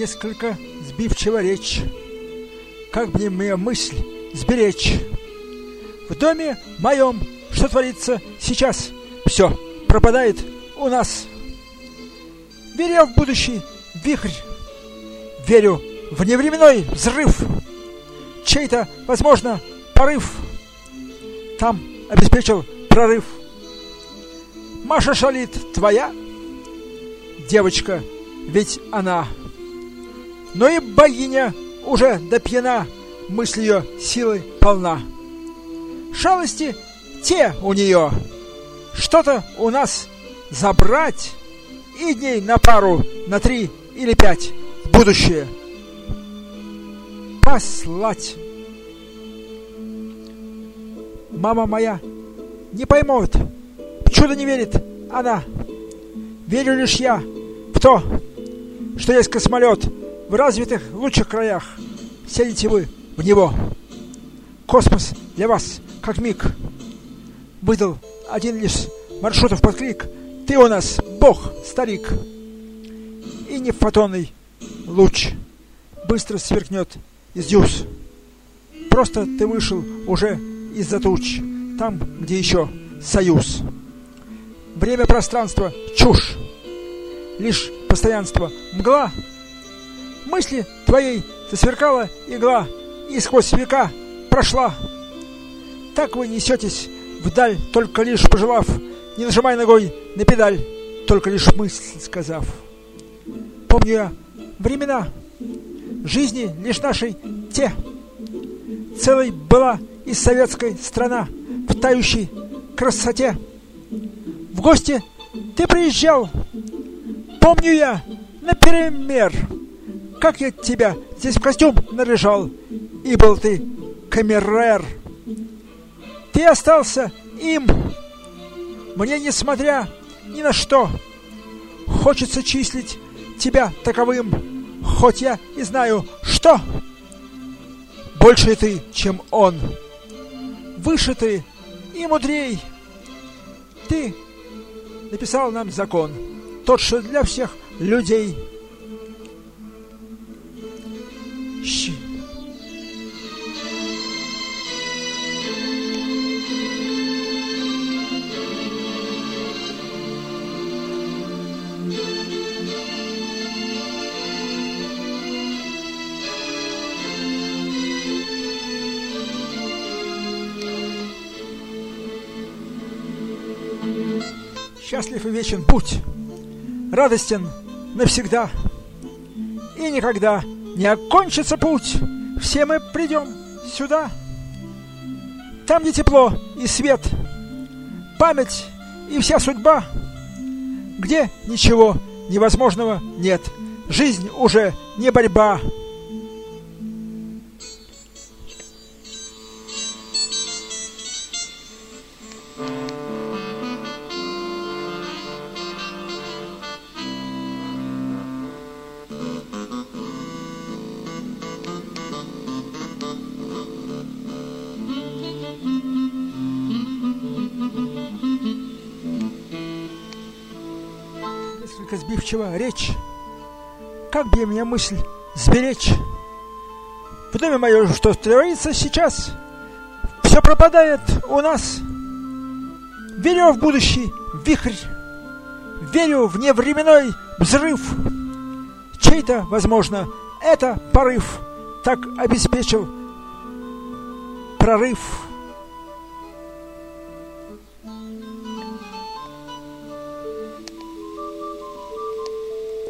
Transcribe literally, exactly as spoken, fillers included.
несколько сбивчива речь. Как бы мне мысль сберечь? В доме моем, что творится сейчас, все пропадает у нас. Верю я в будущий вихрь, верю в невременной взрыв, чей-то, возможно, порыв там обеспечил прорыв. Маша шалит твоя девочка, ведь она, но и богиня уже допьяна, мысль ее силы полна. Шалости те у нее, что-то у нас забрать и дней на пару, на три или пять в будущее послать. Мама моя не поймет, в чудо не верит она. Верю лишь я в то, что есть космолет в развитых лучших краях. Сядете вы в него. Космос для вас, как миг, выдал один лишь маршрутов под клик. Ты у нас бог, старик. И не фотонный луч быстро сверкнет из дюз. Просто ты вышел уже из-за туч, там, где еще союз. Время, пространство, чушь, лишь постоянство, мгла. Мысли твоей засверкала игла и сквозь века прошла. Так вы несетесь вдаль, только лишь пожелав, не нажимай ногой на педаль, только лишь мысль сказав. Помню я времена жизни лишь нашей те. Целой была и советская страна в тающей красоте. В гости ты приезжал, помню я, например, как я тебя здесь в костюм наряжал, и был ты камерер. Ты остался им, мне несмотря ни на что. Хочется числить тебя таковым, хоть я и знаю, что больше ты, чем он, выше ты и мудрей. Ты написал нам закон, тот, что для всех людей. Щи. Счастлив и вечен будь, радостен навсегда, и никогда не окончится путь. Все мы придем сюда, там, где тепло и свет, память и вся судьба, где ничего невозможного нет, жизнь уже не борьба. Сбивчива речь, как бы мне мысль сберечь? В доме моем, что творится сейчас, все пропадает у нас. Верю в будущий вихрь, верю в невременной взрыв, чей-то, возможно, это порыв так обеспечил прорыв.